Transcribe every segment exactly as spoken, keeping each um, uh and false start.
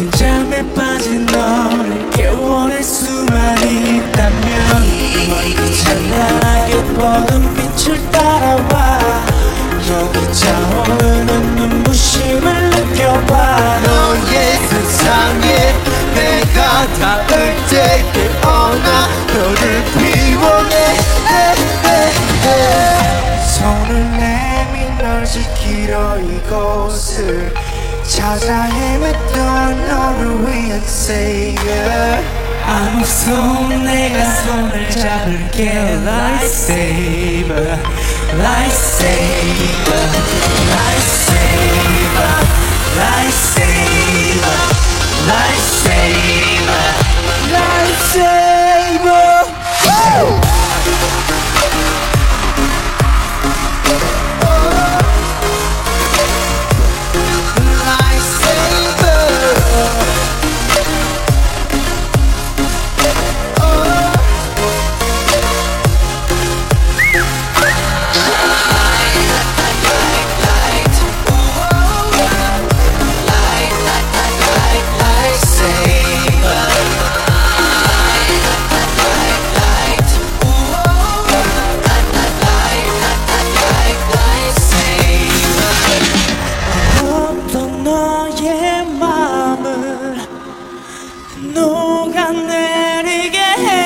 잠에 빠진 너를 깨워낼 수만 있다면 그 찬란하게 뻗은 빛을 따라와 여기 차오르는 눈부심을 느껴봐. 너의 세상에 내가 닿을 때 깨어나 너를 피워내. 손을 내밀 널 지키러 이곳을 찾아 헤맸던 너를 위한 Savior. 아무 손 내가 손을 잡을게. Lifesaver, Lifesaver, Lifesaver, Lifesaver, Lifesaver, Lifesaver. Woo! 녹아내리게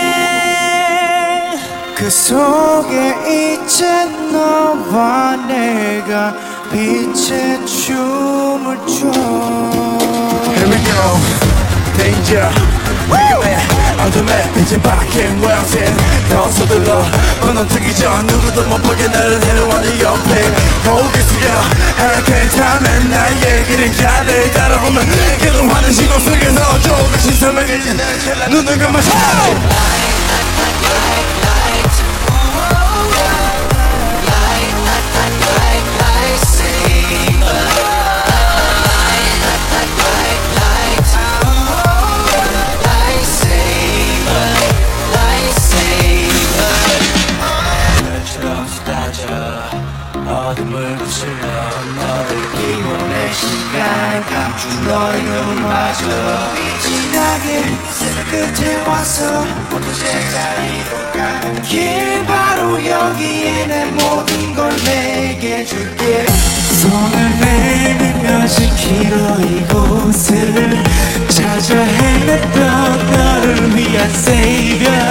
해. 그 속에 이제 너와 내가 빛의 춤을 춰. Here we go, danger, 위험해. 어둠에 빛이 박힌 모양새 더 서둘러 번호뜨기 전 누구도 못 보게 나를 데려와 네 옆에 고개 숙여 Hurricane time에 나의 길은 가를 따라오면 계속 하는 시공 속에 넣어줘 그 시선을 이제 눈을 감아줘. 어둠을 부술러 너를 끼워낼 시간 감춘 너의 눈마저 지나게 끝에 와서 모두 제자리로 가는 길 바로 여기에 내 모든 걸 내게 줄게. 손을 내밀며 지키러 이곳을 찾아 헤맸던 너를 위한 Savior.